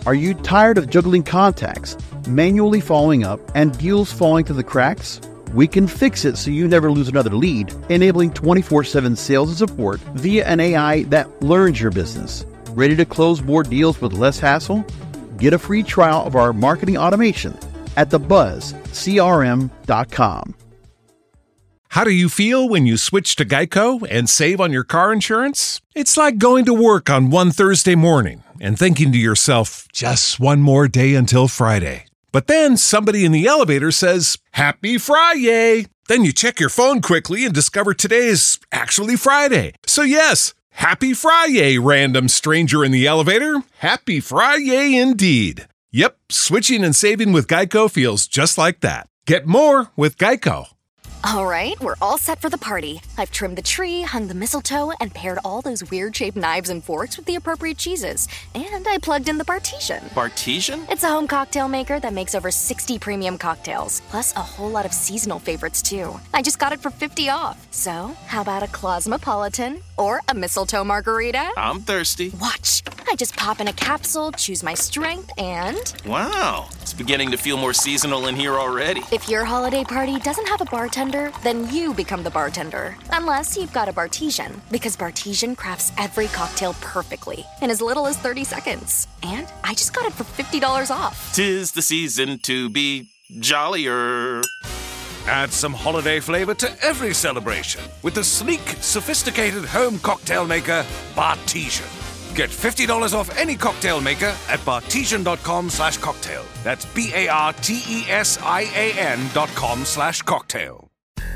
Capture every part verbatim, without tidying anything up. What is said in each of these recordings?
Are you tired of juggling contacts, manually following up, and deals falling through the cracks? We can fix it so you never lose another lead, enabling twenty-four seven sales and support via an A I that learns your business. Ready to close more deals with less hassle? Get a free trial of our marketing automation at the buzz c r m dot com. How do you feel when you switch to Geico and save on your car insurance? It's like going to work on one Thursday morning and thinking to yourself, just one more day until Friday. But then somebody in the elevator says, Happy Friday! Then you check your phone quickly and discover today is actually Friday. So yes, Happy Friday, random stranger in the elevator. Happy Friday indeed. Yep, switching and saving with Geico feels just like that. Get more with Geico. All right, we're all set for the party. I've trimmed the tree, hung the mistletoe, and paired all those weird-shaped knives and forks with the appropriate cheeses. And I plugged in the Bartesian. Bartesian? It's a home cocktail maker that makes over sixty premium cocktails, plus a whole lot of seasonal favorites, too. I just got it for fifty off. So, how about a Cosmopolitan or a mistletoe margarita? I'm thirsty. Watch. I just pop in a capsule, choose my strength, and... Wow, it's beginning to feel more seasonal in here already. If your holiday party doesn't have a bartender, then you become the bartender. Unless you've got a Bartesian, because Bartesian crafts every cocktail perfectly in as little as thirty seconds. And I just got it for fifty dollars off. 'Tis the season to be jollier. Add some holiday flavor to every celebration with the sleek, sophisticated home cocktail maker, Bartesian. Get fifty dollars off any cocktail maker at bartesian.com slash cocktail. That's B-A-R-T-E-S-I-A-N dot com slash cocktail.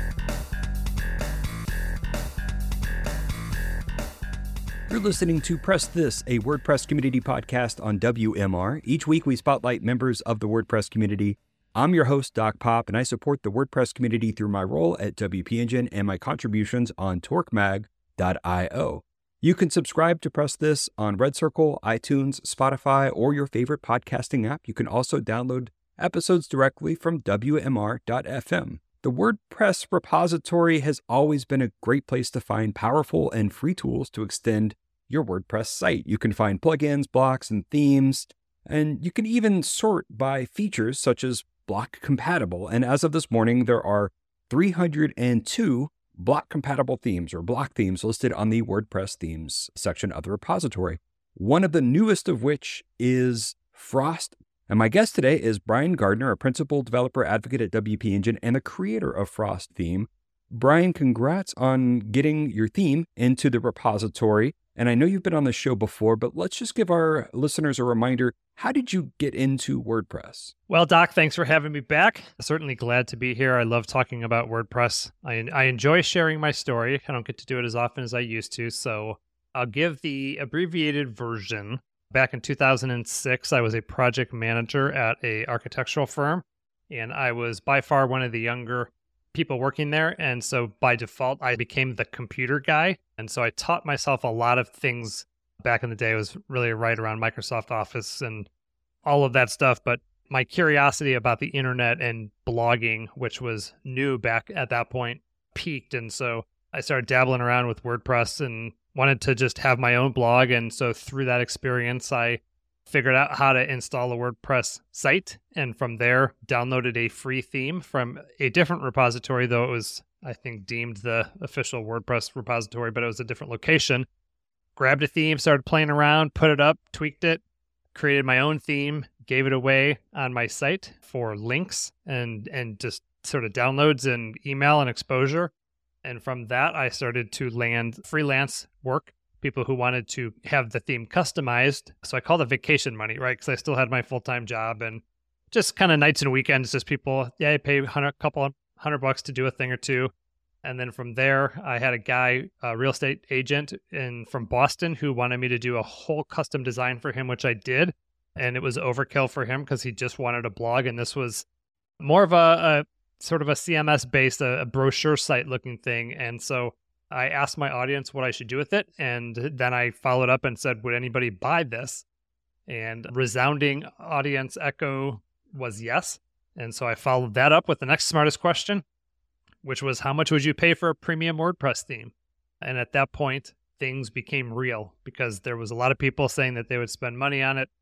You're listening to Press This, a WordPress community podcast on W M R. Each week we spotlight members of the WordPress community. I'm your host, Doc Pop, and I support the WordPress community through my role at W P Engine and my contributions on torque mag dot io. You can subscribe to Press This on Red Circle, iTunes, Spotify, or your favorite podcasting app. You can also download episodes directly from W M R dot f m. The WordPress repository has always been a great place to find powerful and free tools to extend your WordPress site. You can find plugins, blocks, and themes, and you can even sort by features such as block compatible. And as of this morning, there are three hundred two block compatible themes or block themes listed on the WordPress themes section of the repository. One of the newest of which is Frost. And my guest today is Brian Gardner, a principal developer advocate at W P Engine and the creator of Frost Theme. Brian, congrats on getting your theme into the repository. And I know you've been on the show before, but let's just give our listeners a reminder. How did you get into WordPress? Well, Doc, thanks for having me back. Certainly glad to be here. I love talking about WordPress. I, I enjoy sharing my story. I don't get to do it as often as I used to, so I'll give the abbreviated version. Back in two thousand six, I was a project manager at a architectural firm, and I was by far one of the younger people working there. And so by default, I became the computer guy. And so I taught myself a lot of things back in the day. It was really right around Microsoft Office and all of that stuff. But my curiosity about the internet and blogging, which was new back at that point, peaked. And so I started dabbling around with WordPress and wanted to just have my own blog. And so through that experience, I figured out how to install a WordPress site. And from there, downloaded a free theme from a different repository, though it was, I think, deemed the official WordPress repository, but it was a different location. Grabbed a theme, started playing around, put it up, tweaked it, created my own theme, gave it away on my site for links and, and just sort of downloads and email and exposure. And from that, I started to land freelance work, people who wanted to have the theme customized. So I called it vacation money, right? Because I still had my full-time job and just kind of nights and weekends, just people, yeah, I pay a couple hundred bucks to do a thing or two. And then from there, I had a guy, a real estate agent in from Boston who wanted me to do a whole custom design for him, which I did. And it was overkill for him because he just wanted a blog. And this was more of a, a sort of a C M S-based, a, a brochure site-looking thing. And so I asked my audience what I should do with it. And then I followed up and said, would anybody buy this? And resounding audience echo was yes. And so I followed that up with the next smartest question, which was, how much would you pay for a premium WordPress theme? And at that point, things became real because there was a lot of people saying that they would spend money on it.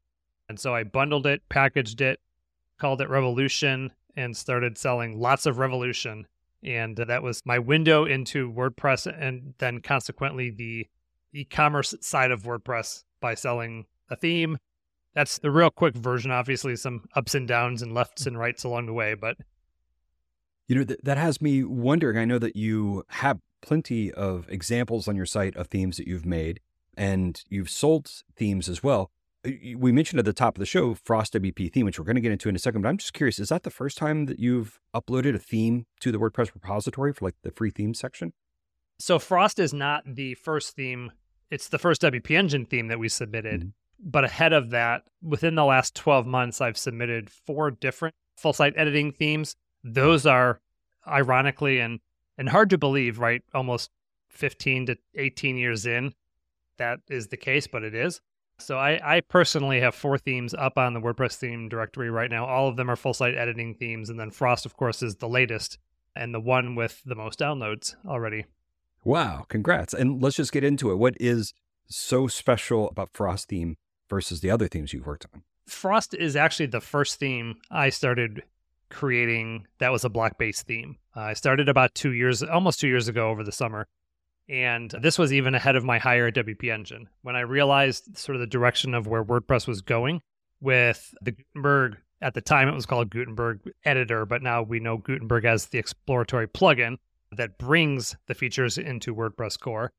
And so I bundled it, packaged it, called it Revolution, and started selling lots of Revolution. And that was my window into WordPress, and then consequently the e-commerce side of WordPress by selling a theme. That's the real quick version, obviously some ups and downs and lefts and rights along the way. But you know, th- that has me wondering, I know that you have plenty of examples on your site of themes that you've made, and you've sold themes as well. We mentioned at the top of the show, Frost W P theme, which we're going to get into in a second, but I'm just curious, is that the first time that you've uploaded a theme to the WordPress repository for like the free theme section? So Frost is not the first theme. It's the first W P Engine theme that we submitted. Mm-hmm. But ahead of that, within the last twelve months, I've submitted four different full site editing themes. Those are ironically and, and hard to believe, right? Almost fifteen to eighteen years in, that is the case, but it is. So I, I personally have four themes up on the WordPress theme directory right now. All of them are full site editing themes. And then Frost, of course, is the latest and the one with the most downloads already. Wow, congrats. And let's just get into it. What is so special about Frost theme versus the other themes you've worked on? Frost is actually the first theme I started creating that was a block-based theme. Uh, I started about two years, almost two years ago over the summer. And this was even ahead of my hire at W P Engine. When I realized sort of the direction of where WordPress was going with the Gutenberg, at the time it was called Gutenberg Editor, but now we know Gutenberg as the exploratory plugin that brings the features into WordPress core.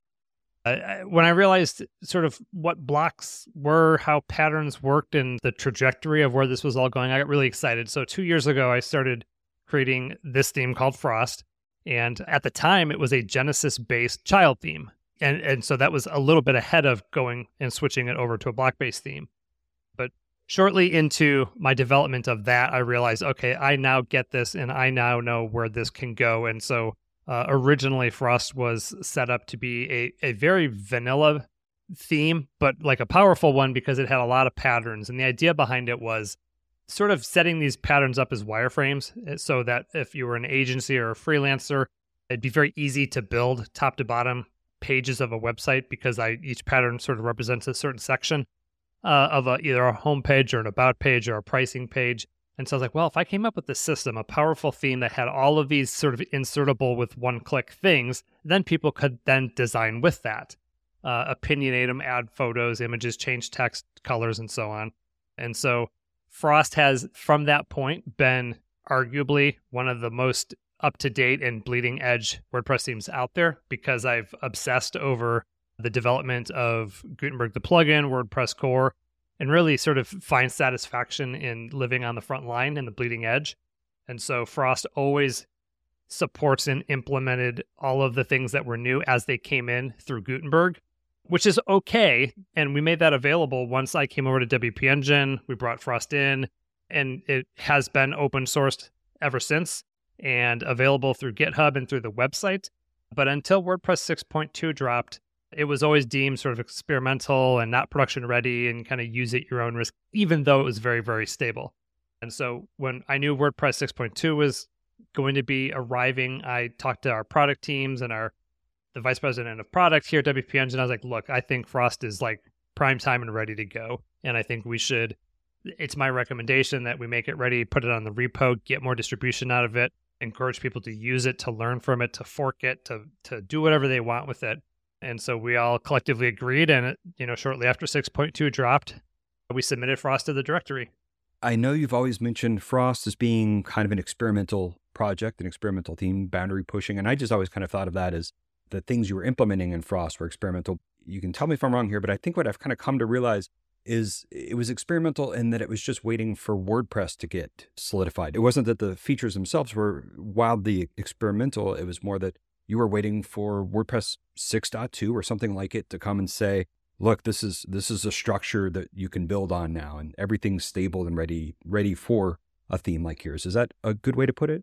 Uh, when I realized sort of what blocks were, how patterns worked, and the trajectory of where this was all going, I got really excited. So two years ago, I started creating this theme called Frost. And at the time, it was a Genesis-based child theme. And and so that was a little bit ahead of going and switching it over to a block-based theme. But shortly into my development of that, I realized, okay, I now get this, and I now know where this can go. And so uh, originally, Frost was set up to be a, a very vanilla theme, but like a powerful one because it had a lot of patterns. And the idea behind it was sort of setting these patterns up as wireframes so that if you were an agency or a freelancer, it'd be very easy to build top to bottom pages of a website because I each pattern sort of represents a certain section uh, of a, either a home page or an about page or a pricing page. And so I was like, well, if I came up with this system, a powerful theme that had all of these sort of insertable with one-click things, then people could then design with that, uh, opinionate them, add photos, images, change text, colors, and so on. And so Frost has, from that point, been arguably one of the most up-to-date and bleeding-edge WordPress themes out there because I've obsessed over the development of Gutenberg the plugin, WordPress core, and really sort of find satisfaction in living on the front line and the bleeding edge. And so Frost always supports and implemented all of the things that were new as they came in through Gutenberg, which is okay. And we made that available once I came over to W P Engine. We brought Frost in, and it has been open sourced ever since and available through GitHub and through the website. But until WordPress six point two dropped, it was always deemed sort of experimental and not production ready and kind of use at your own risk, even though it was very, very stable. And so when I knew WordPress six point two was going to be arriving, I talked to our product teams and our the vice president of product here at W P Engine. I was like, look, I think Frost is like prime time and ready to go. And I think we should, it's my recommendation that we make it ready, put it on the repo, get more distribution out of it, encourage people to use it, to learn from it, to fork it, to to do whatever they want with it. And so we all collectively agreed. And, it, you know, shortly after six point two dropped, we submitted Frost to the directory. I know you've always mentioned Frost as being kind of an experimental project, an experimental theme, boundary pushing. And I just always kind of thought of that as the things you were implementing in Frost were experimental. You can tell me if I'm wrong here, but I think what I've kind of come to realize is it was experimental in that it was just waiting for WordPress to get solidified. It wasn't that the features themselves were wildly experimental. It was more that you were waiting for WordPress six point two or something like it to come and say, look, this is this is a structure that you can build on now, and everything's stable and ready ready for a theme like yours. Is that a good way to put it?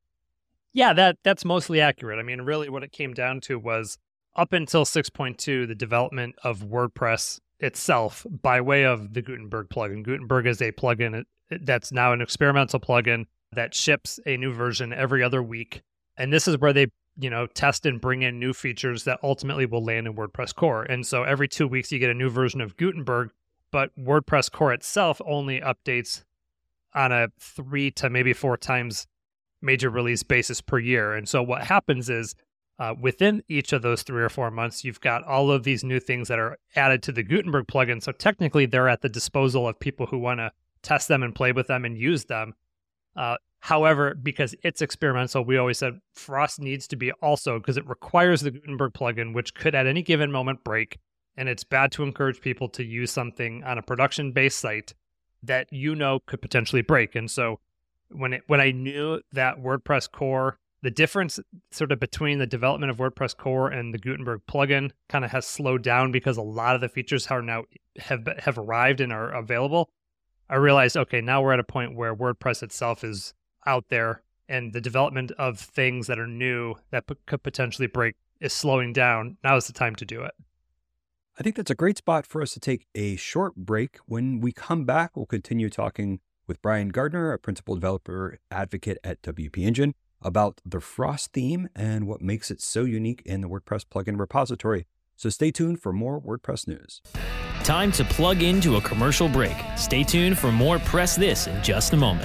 Yeah, that that's mostly accurate. I mean, really what it came down to was up until six point two, the development of WordPress itself by way of the Gutenberg plugin. Gutenberg is a plugin that's now an experimental plugin that ships a new version every other week. And this is where they, you know, test and bring in new features that ultimately will land in WordPress core. And so every two weeks you get a new version of Gutenberg, but WordPress core itself only updates on a three to maybe four times major release basis per year. And so what happens is uh, within each of those three or four months, you've got all of these new things that are added to the Gutenberg plugin. So technically, they're at the disposal of people who want to test them and play with them and use them. Uh, however, because it's experimental, we always said Frost needs to be also, because it requires the Gutenberg plugin, which could at any given moment break. And it's bad to encourage people to use something on a production-based site that you know could potentially break. And so when it when I knew that WordPress core, the difference sort of between the development of WordPress core and the Gutenberg plugin kind of has slowed down because a lot of the features are now have have arrived and are available. I realized, okay, now we're at a point where WordPress itself is out there and the development of things that are new that p- could potentially break is slowing down. Now is the time to do it. I think that's a great spot for us to take a short break. When we come back, we'll continue talking with Brian Gardner, a principal developer advocate at W P Engine, about the Frost theme and what makes it so unique in the WordPress plugin repository. So stay tuned for more WordPress news. Time to plug into a commercial break. Stay tuned for more Press This in just a moment.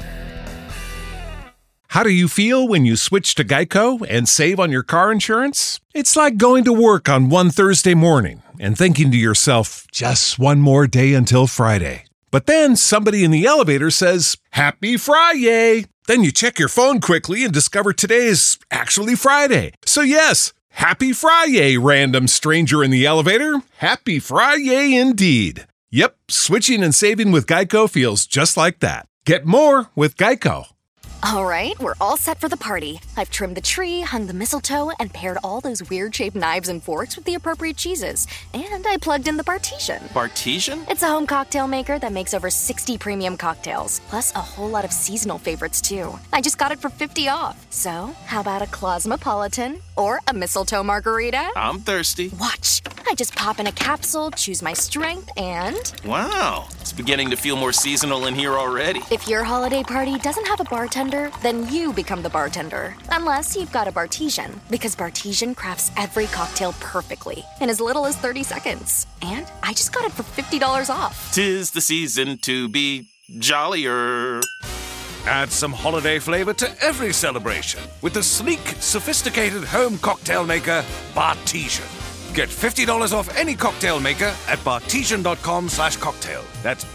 How do you feel when you switch to Geico and save on your car insurance? It's like going to work on one Thursday morning and thinking to yourself, just one more day until Friday. But then somebody in the elevator says, Happy Friday! Then you check your phone quickly and discover today is actually Friday. So yes, Happy Friday, random stranger in the elevator. Happy Friday indeed. Yep, switching and saving with Geico feels just like that. Get more with Geico. All right, we're all set for the party. I've trimmed the tree, hung the mistletoe, and paired all those weird-shaped knives and forks with the appropriate cheeses. And I plugged in the Bartesian. Bartesian? It's a home cocktail maker that makes over sixty premium cocktails, plus a whole lot of seasonal favorites, too. I just got it for fifty off. So, how about a Cosmopolitan or a mistletoe margarita? I'm thirsty. Watch. I just pop in a capsule, choose my strength, and... Wow, it's beginning to feel more seasonal in here already. If your holiday party doesn't have a bartender, then you become the bartender. Unless you've got a Bartesian, because Bartesian crafts every cocktail perfectly in as little as thirty seconds. And I just got it for fifty dollars off. 'Tis the season to be jollier. Add some holiday flavor to every celebration with the sleek, sophisticated home cocktail maker, Bartesian. Get fifty dollars off any cocktail maker at bartesian.com slash cocktail. That's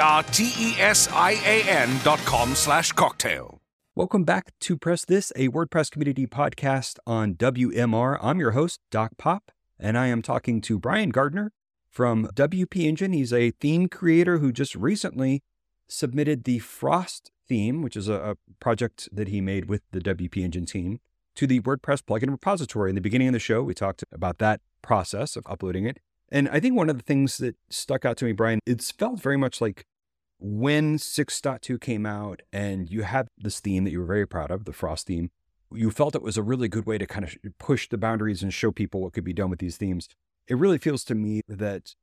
B-A-R-T-E-S-I-A-N dot com slash cocktail. Welcome back to Press This, a WordPress community podcast on W M R. I'm your host, Doc Pop, and I am talking to Brian Gardner from W P Engine. He's a theme creator who just recently submitted the Frost theme, which is a, a project that he made with the W P Engine team, to the WordPress plugin repository. In the beginning of the show, we talked about that process of uploading it. And I think one of the things that stuck out to me, Brian, it's felt very much like when six point two came out and you had this theme that you were very proud of, the Frost theme, you felt it was a really good way to kind of push the boundaries and show people what could be done with these themes. It really feels to me that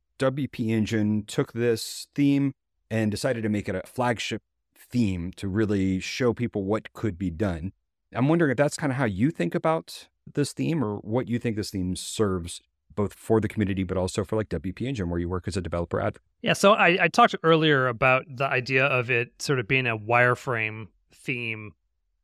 W P Engine took this theme and decided to make it a flagship theme to really show people what could be done. I'm wondering if that's kind of how you think about this theme, or what you think this theme serves both for the community, but also for like W P Engine, where you work as a developer advocate. Yeah, so I, I talked earlier about the idea of it sort of being a wireframe theme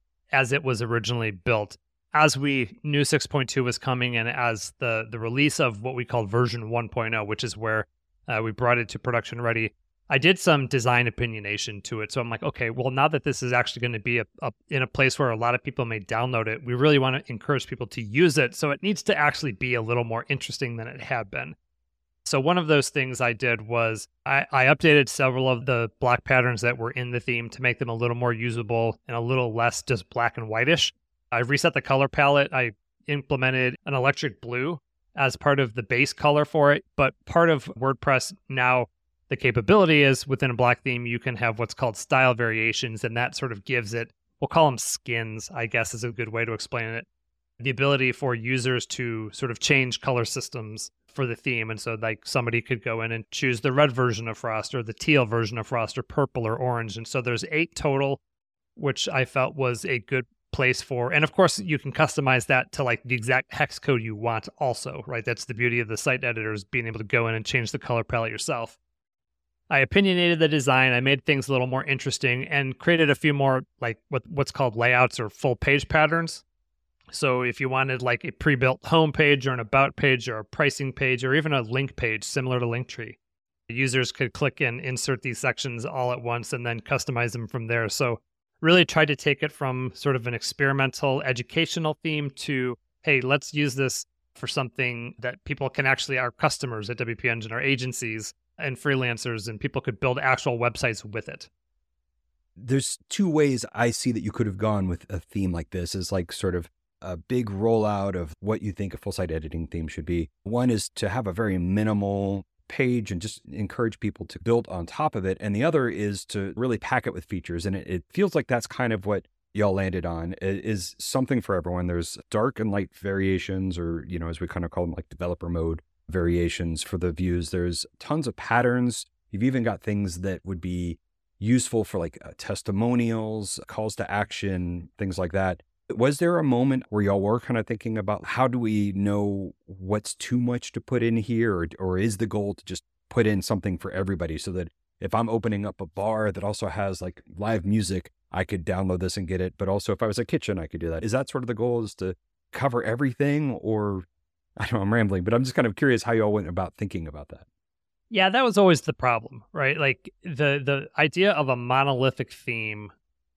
as it was originally built. As we knew six point two was coming, and as the, the release of what we called version one point oh, which is where uh, we brought it to production ready, I did some design opinionation to it. So I'm like, okay, well, now that this is actually going to be a, a, in a place where a lot of people may download it, we really want to encourage people to use it. So it needs to actually be a little more interesting than it had been. So one of those things I did was I, I updated several of the block patterns that were in the theme to make them a little more usable and a little less just black and whitish. I reset the color palette. I implemented an electric blue as part of the base color for it. But part of WordPress now, the capability is within a black theme, you can have what's called style variations, and that sort of gives it, we'll call them skins, I guess is a good way to explain it. The ability for users to sort of change color systems for the theme. And so like somebody could go in and choose the red version of Frost or the teal version of Frost or purple or orange. And so there's eight total, which I felt was a good place for. And of course, you can customize that to like the exact hex code you want also, right? That's the beauty of the site editors, being able to go in and change the color palette yourself. I opinionated the design. I made things a little more interesting and created a few more like what what's called layouts or full page patterns. So if you wanted like a pre-built home page or an about page or a pricing page or even a link page similar to Linktree, users could click and insert these sections all at once and then customize them from there. So really tried to take it from sort of an experimental educational theme to, hey, let's use this for something that people can actually, our customers at W P Engine, our agencies and freelancers, and people could build actual websites with it. There's two ways I see that you could have gone with a theme like this, is like sort of a big rollout of what you think a full site editing theme should be. One is to have a very minimal page and just encourage people to build on top of it. And the other is to really pack it with features. And it, it feels like that's kind of what y'all landed on, is something for everyone. There's dark and light variations, or, you know, as we kind of call them, like developer mode variations for the views. There's tons of patterns. You've even got things that would be useful for like uh, testimonials, calls to action, things like that. Was there a moment where y'all were kind of thinking about how do we know what's too much to put in here? Or, or is the goal to just put in something for everybody so that if I'm opening up a bar that also has like live music, I could download this and get it. But also if I was a kitchen, I could do that. Is that sort of the goal, is to cover everything? Or I don't know, I'm rambling, but I'm just kind of curious how y'all went about thinking about that. Yeah, that was always the problem, right? Like the the idea of a monolithic theme,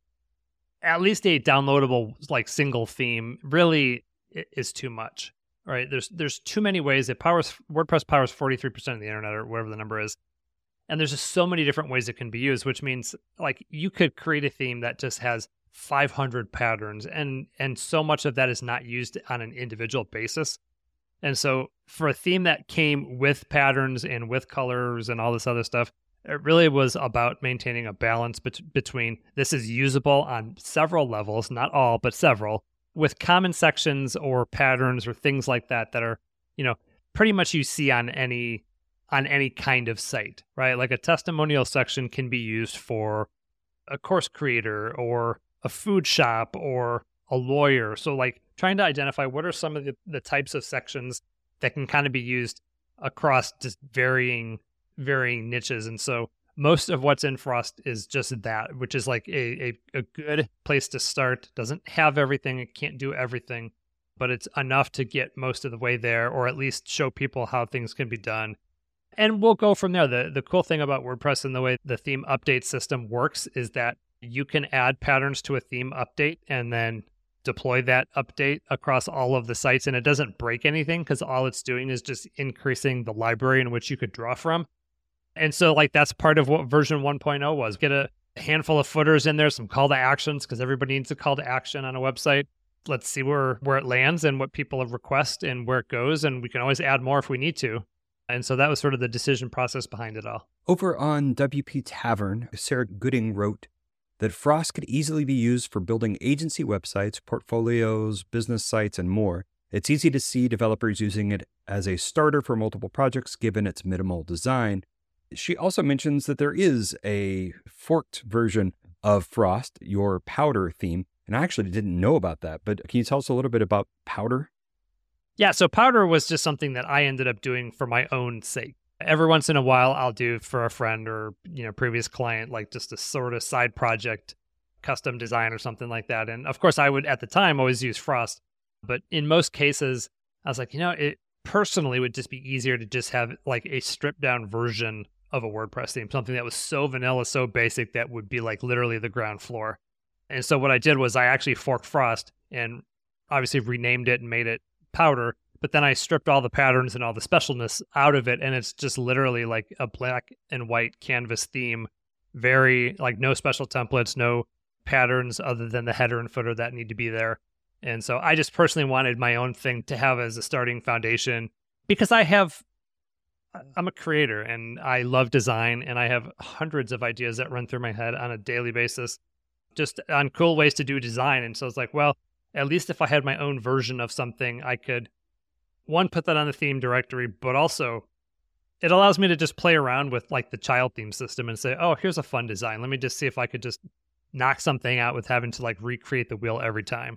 at least a downloadable like single theme, really is too much, right? There's there's too many ways. It powers WordPress powers forty-three percent of the internet, or whatever the number is. And there's just so many different ways it can be used, which means like you could create a theme that just has five hundred patterns, and and so much of that is not used on an individual basis. And so for a theme that came with patterns and with colors and all this other stuff, it really was about maintaining a balance bet- between this is usable on several levels, not all, but several, with common sections or patterns or things like that that are, you know, pretty much you see on any on any kind of site, right? Like a testimonial section can be used for a course creator or a food shop or a lawyer. So like trying to identify what are some of the, the types of sections that can kind of be used across just varying varying niches. And so most of what's in Frost is just that, which is like a, a, a good place to start. Doesn't have everything, it can't do everything, but it's enough to get most of the way there, or at least show people how things can be done. And we'll go from there. The the cool thing about WordPress and the way the theme update system works is that you can add patterns to a theme update and then deploy that update across all of the sites, and it doesn't break anything because all it's doing is just increasing the library in which you could draw from. And so like that's part of what version one point oh was. Get a handful of footers in there, some call to actions, because everybody needs a call to action on a website. Let's see where, where it lands and what people request and where it goes, and we can always add more if we need to. And so that was sort of the decision process behind it all. Over on W P Tavern, Sarah Gooding wrote that Frost could easily be used for building agency websites, portfolios, business sites, and more. It's easy to see developers using it as a starter for multiple projects, given its minimal design. She also mentions that there is a forked version of Frost, your Powder theme, and I actually didn't know about that, but can you tell us a little bit about Powder? Yeah, so Powder was just something that I ended up doing for my own sake. Every once in a while, I'll do for a friend or, you know, previous client, like just a sort of side project, custom design or something like that. And of course, I would, at the time, always use Frost. But in most cases, I was like, you know, it personally would just be easier to just have like a stripped down version of a WordPress theme, something that was so vanilla, so basic that would be like literally the ground floor. And so what I did was I actually forked Frost and obviously renamed it and made it Powder. But then I stripped all the patterns and all the specialness out of it, and it's just literally like a black and white canvas theme. Very, like, no special templates, no patterns other than the header and footer that need to be there. And so I just personally wanted my own thing to have as a starting foundation, because I have, I'm a creator and I love design, and I have hundreds of ideas that run through my head on a daily basis, just on cool ways to do design. And so it's like, well, at least if I had my own version of something, I could, one, put that on the theme directory, but also it allows me to just play around with like the child theme system and say, oh, here's a fun design. Let me just see if I could just knock something out with having to like recreate the wheel every time.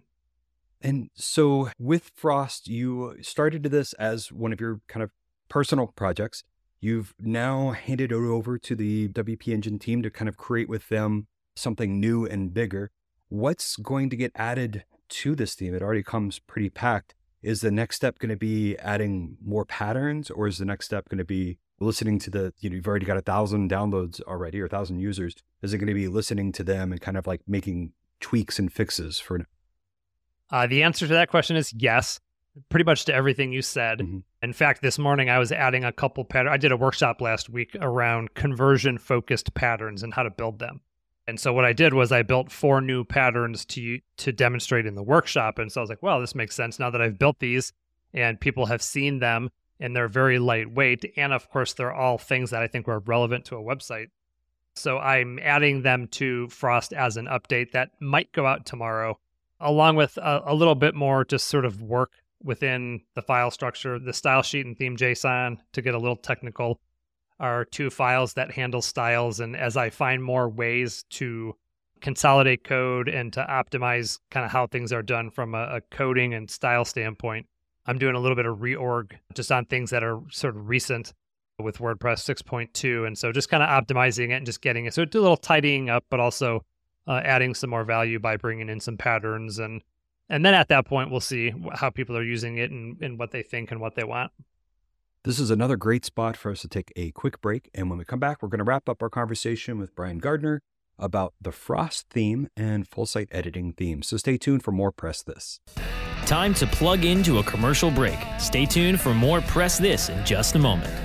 And so with Frost, you started this as one of your kind of personal projects. You've now handed it over to the W P Engine team to kind of create with them something new and bigger. What's going to get added to this theme? It already comes pretty packed. Is the next step going to be adding more patterns, or is the next step going to be listening to the, you know, you've already got a thousand downloads already or a thousand users. Is it going to be listening to them and kind of like making tweaks and fixes for now? Uh, the answer to that question is yes, pretty much to everything you said. Mm-hmm. In fact, this morning I was adding a couple patterns. I did a workshop last week around conversion-focused patterns and how to build them. And so what I did was I built four new patterns to to demonstrate in the workshop. And so I was like, well, this makes sense now that I've built these and people have seen them and they're very lightweight. And of course, they're all things that I think were relevant to a website. So I'm adding them to Frost as an update that might go out tomorrow, along with a, a little bit more just sort of work within the file structure. The style sheet and theme JSON, to get a little technical, are two files that handle styles. And as I find more ways to consolidate code and to optimize kind of how things are done from a, a coding and style standpoint, I'm doing a little bit of reorg just on things that are sort of recent with WordPress six point two. And so just kind of optimizing it and just getting it. So do a little tidying up, but also uh, adding some more value by bringing in some patterns. And and then at that point, we'll see how people are using it and, and what they think and what they want. This is another great spot for us to take a quick break. And when we come back, we're going to wrap up our conversation with Brian Gardner about the Frost theme and full site editing theme. So stay tuned for more Press This. Time to plug into a commercial break. Stay tuned for more Press This in just a moment.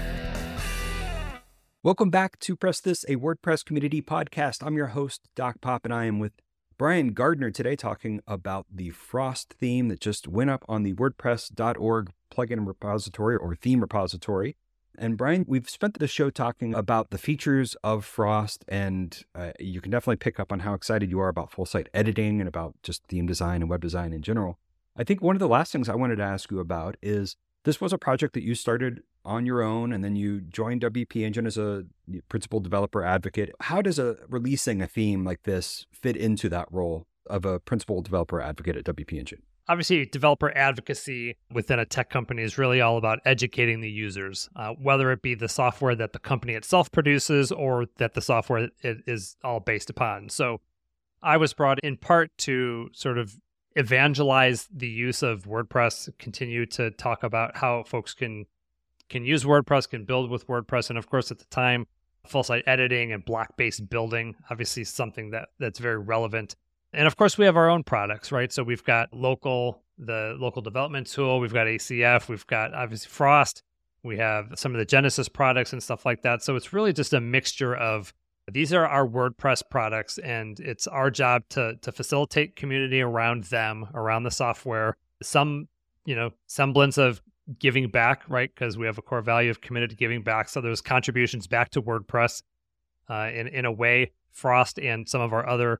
Welcome back to Press This, a WordPress community podcast. I'm your host, Doc Pop, and I am with Brian Gardner today talking about the Frost theme that just went up on the WordPress dot org plugin repository or theme repository. And Brian, we've spent the show talking about the features of Frost, and uh, you can definitely pick up on how excited you are about full site editing and about just theme design and web design in general. I think one of the last things I wanted to ask you about is this was a project that you started on your own, and then you joined W P Engine as a principal developer advocate. How does a releasing a theme like this fit into that role of a principal developer advocate at W P Engine? Obviously, developer advocacy within a tech company is really all about educating the users, uh, whether it be the software that the company itself produces or that the software it is all based upon. So I was brought in part to sort of evangelize the use of WordPress, continue to talk about how folks can can use WordPress, can build with WordPress. And of course, at the time, full site editing and block-based building, obviously something that that's very relevant. And of course, we have our own products, right? So we've got local, the local development tool, we've got A C F, we've got obviously Frost, we have some of the Genesis products and stuff like that. So it's really just a mixture of, these are our WordPress products, and it's our job to to facilitate community around them, around the software. Some, you know, semblance of giving back, right? Because we have a core value of committed to giving back. So there's contributions back to WordPress uh, in, in a way. Frost and some of our other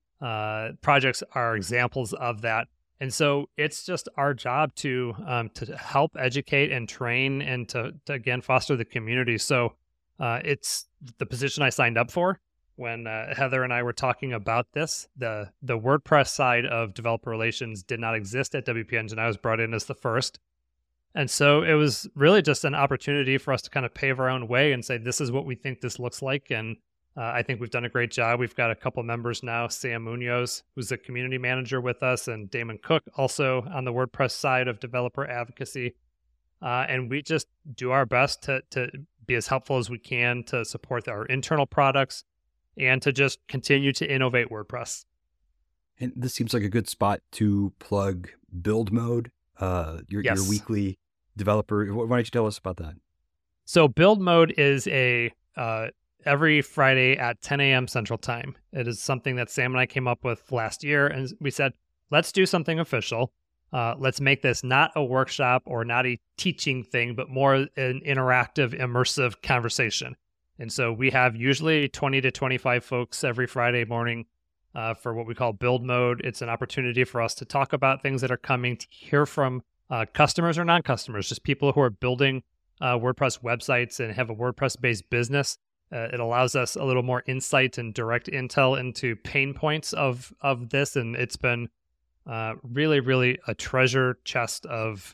uh, projects are examples of that. And so it's just our job to um, to help educate and train and to, to again, foster the community. So uh, it's the position I signed up for when uh, Heather and I were talking about this. The the WordPress side of developer relations did not exist at W P Engine. I was brought in as the first. And so it was really just an opportunity for us to kind of pave our own way and say, this is what we think this looks like. And uh, I think we've done a great job. We've got a couple members now, Sam Munoz, who's the community manager with us, and Damon Cook, also on the WordPress side of developer advocacy. Uh, and we just do our best to to be as helpful as we can to support our internal products and to just continue to innovate WordPress. And this seems like a good spot to plug Build Mode, uh, your, yes. your weekly developer. Why don't you tell us about that? So Build Mode is a uh, every Friday at ten a.m. Central Time. It is something that Sam and I came up with last year, and we said, let's do something official. Uh, let's make this not a workshop or not a teaching thing, but more an interactive, immersive conversation. And so we have usually twenty to twenty-five folks every Friday morning uh, for what we call Build Mode. It's an opportunity for us to talk about things that are coming, to hear from uh, customers or non-customers, just people who are building uh, WordPress websites and have a WordPress-based business. Uh, it allows us a little more insight and direct intel into pain points of of this, and it's been Uh, really, really a treasure chest of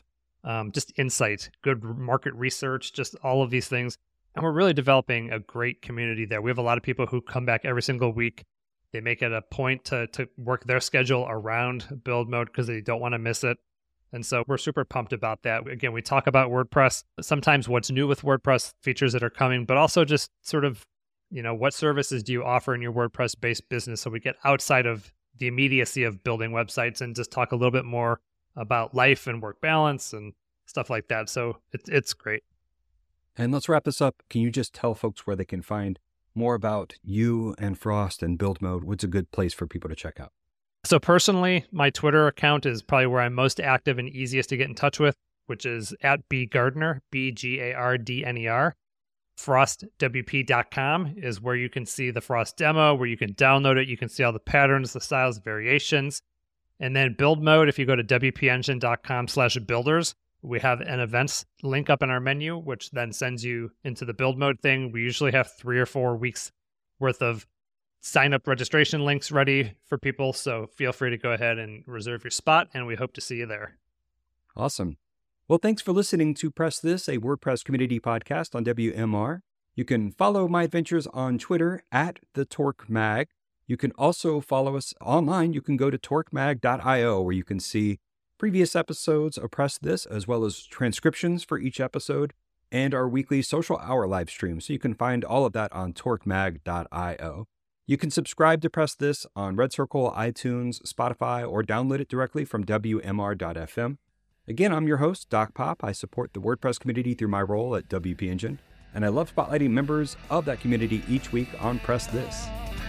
um, just insight, good market research, just all of these things. And we're really developing a great community there. We have a lot of people who come back every single week. They make it a point to to work their schedule around Build Mode because they don't want to miss it. And so we're super pumped about that. Again, we talk about WordPress, sometimes what's new with WordPress, features that are coming, but also just sort of, you know, what services do you offer in your WordPress-based business? So we get outside of the immediacy of building websites and just talk a little bit more about life and work balance and stuff like that. So it's it's great. And let's wrap this up. Can you just tell folks where they can find more about you and Frost and Build Mode? What's a good place for people to check out? So personally, my Twitter account is probably where I'm most active and easiest to get in touch with, which is at bgardner, B G A R D N E R. frost w p dot com is where you can see the Frost demo, where you can download it. You can see all the patterns, the styles, variations. And then Build Mode, if you go to w p engine dot com slash builders, we have an events link up in our menu, which then sends you into the Build Mode thing. We usually have three or four weeks worth of sign up registration links ready for people. So feel free to go ahead and reserve your spot, and we hope to see you there. Awesome. Well, thanks for listening to Press This, a WordPress community podcast on W M R. You can follow my adventures on Twitter at the Torque Mag. You can also follow us online. You can go to torque mag dot io, where you can see previous episodes of Press This, as well as transcriptions for each episode, and our weekly social hour live stream. So you can find all of that on torque mag dot io. You can subscribe to Press This on Red Circle, iTunes, Spotify, or download it directly from w m r dot f m. Again, I'm your host, Doc Pop. I support the WordPress community through my role at W P Engine, and I love spotlighting members of that community each week on Press This.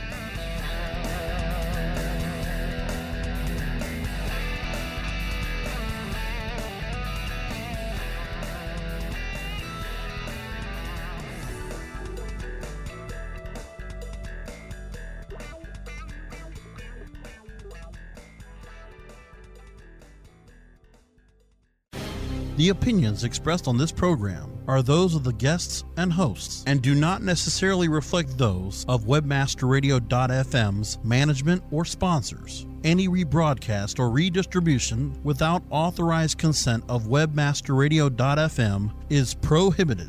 The opinions expressed on this program are those of the guests and hosts and do not necessarily reflect those of webmaster radio dot f m's management or sponsors. Any rebroadcast or redistribution without authorized consent of webmaster radio dot f m is prohibited.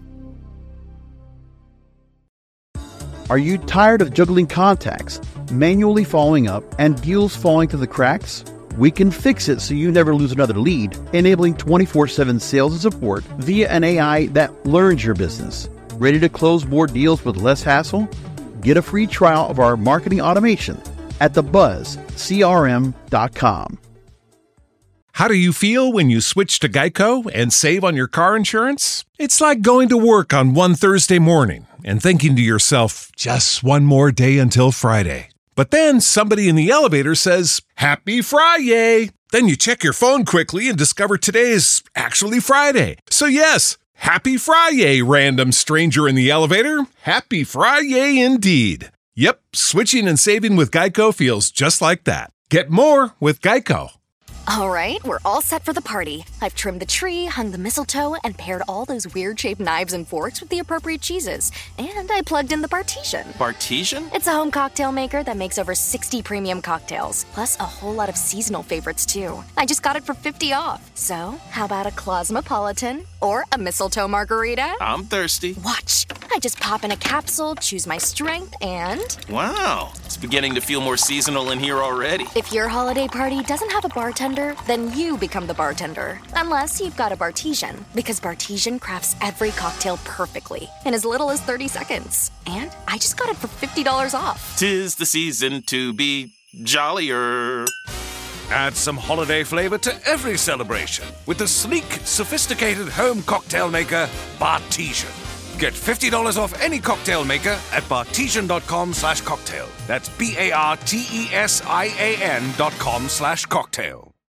Are you tired of juggling contacts, manually following up, and deals falling through the cracks? We can fix it so you never lose another lead, enabling twenty-four seven sales and support via an A I that learns your business. Ready to close more deals with less hassle? Get a free trial of our marketing automation at the buzz c r m dot com. How do you feel when you switch to Geico and save on your car insurance? It's like going to work on one Thursday morning and thinking to yourself, just one more day until Friday. But then somebody in the elevator says, Happy Friday! Then you check your phone quickly and discover today is actually Friday. So yes, Happy Friday, random stranger in the elevator. Happy Friday indeed. Yep, switching and saving with Geico feels just like that. Get more with Geico. All right, we're all set for the party. I've trimmed the tree, hung the mistletoe, and paired all those weird-shaped knives and forks with the appropriate cheeses. And I plugged in the Bartesian. Bartesian? It's a home cocktail maker that makes over sixty premium cocktails, plus a whole lot of seasonal favorites, too. I just got it for fifty off. So, how about a Cosmopolitan or a mistletoe margarita? I'm thirsty. Watch. I just pop in a capsule, choose my strength, and... Wow, it's beginning to feel more seasonal in here already. If your holiday party doesn't have a bartender, then you become the bartender. Unless you've got a Bartesian, because Bartesian crafts every cocktail perfectly in as little as thirty seconds. And I just got it for fifty dollars off. 'Tis the season to be jollier. Add some holiday flavor to every celebration with the sleek, sophisticated home cocktail maker, Bartesian. Get fifty dollars off any cocktail maker at bartesian dot com slash cocktail. That's B A R T E S I A N dot com slash cocktail.